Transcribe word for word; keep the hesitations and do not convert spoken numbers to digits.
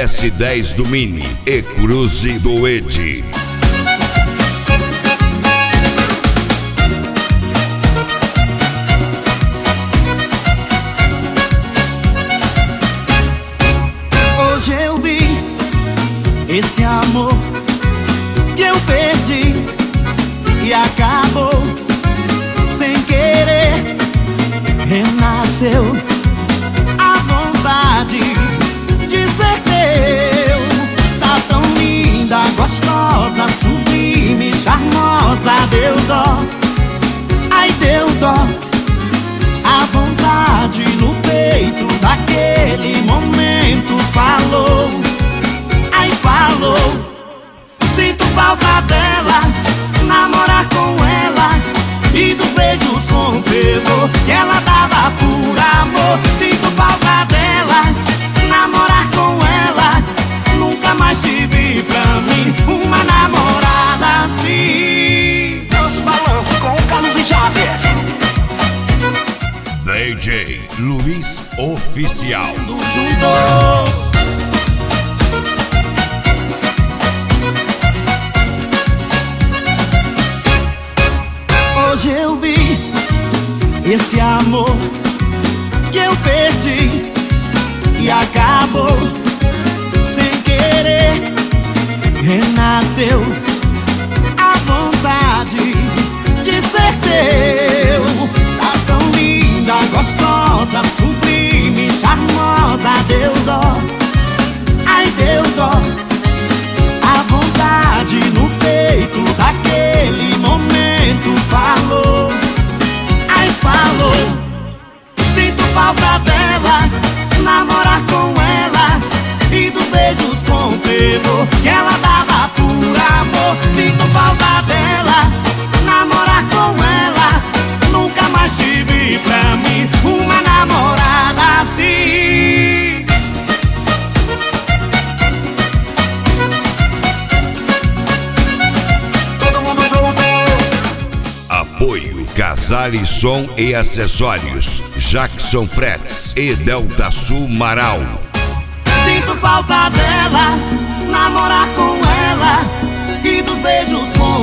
S dez do Mini e Cruze do Ed. Hoje eu vi esse amor que eu perdi e acabou sem querer. Renasceu a vontade de ser teu. Tá tão linda, gostosa, sublime, charmosa. Deu dó, ai deu dó. A vontade no peito daquele momento falou, ai falou. Sinto falta dela, namorar com ela e dos beijos com fervor que ela dava por amor. Sinto falta dela, namorar com ela. Nunca mais tive pra mim uma namorada assim. Os balanços com o Carlos e Javier. D J Luiz Oficial. Tudo juntou. Hoje eu vi esse amor que eu perdi e acabou sem querer. Renasceu a vontade de ser teu. Tá tão linda, gostosa, sublime, charmosa. Deu dó, ai deu dó. A vontade no peito daquele momento falou, ai falou. Sinto falta dela, namorar com ela e dos beijos com fervor que ela dava por amor. Sinto falta dela, namorar com ela. Nunca mais tive pra mim uma namorada assim. Apoio Casale Som e Acessórios, Jackson Frets e Delta Sul Marau. Sinto falta dela, namorar com ela e dos beijos com